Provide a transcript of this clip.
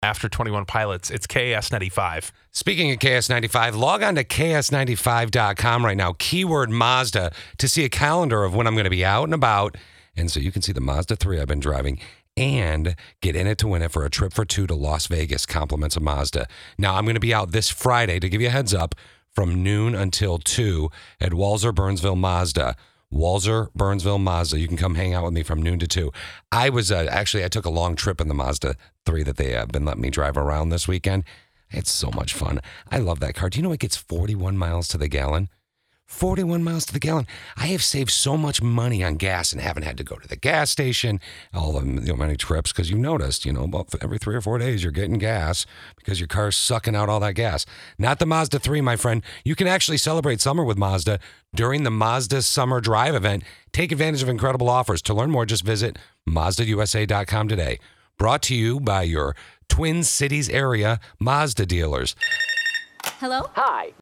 after 21 Pilots. It's KS95. Speaking of KS95, log on to KS95.com right now, keyword Mazda, to see a calendar of when I'm going to be out and about. And so you can see the Mazda 3 I've been driving and get in it to win it for a trip for two to Las Vegas, compliments of Mazda. Now, I'm going to be out this Friday, to give you a heads up, from noon until 2 at Walser Burnsville Mazda. Walser Burnsville Mazda. You can come hang out with me from noon to 2. I was I took a long trip in the Mazda 3 that they have been letting me drive around this weekend. It's so much fun. I love that car. Do you know it gets 41 miles to the gallon? 41 miles to the gallon. I have saved so much money on gas and haven't had to go to the gas station, all the many trips, because you noticed, about every 3 or 4 days you're getting gas because your car's sucking out all that gas. Not the Mazda 3, my friend. You can actually celebrate summer with Mazda during the Mazda Summer Drive event. Take advantage of incredible offers. To learn more, just visit MazdaUSA.com today. Brought to you by your Twin Cities area Mazda dealers. Hello? Hi,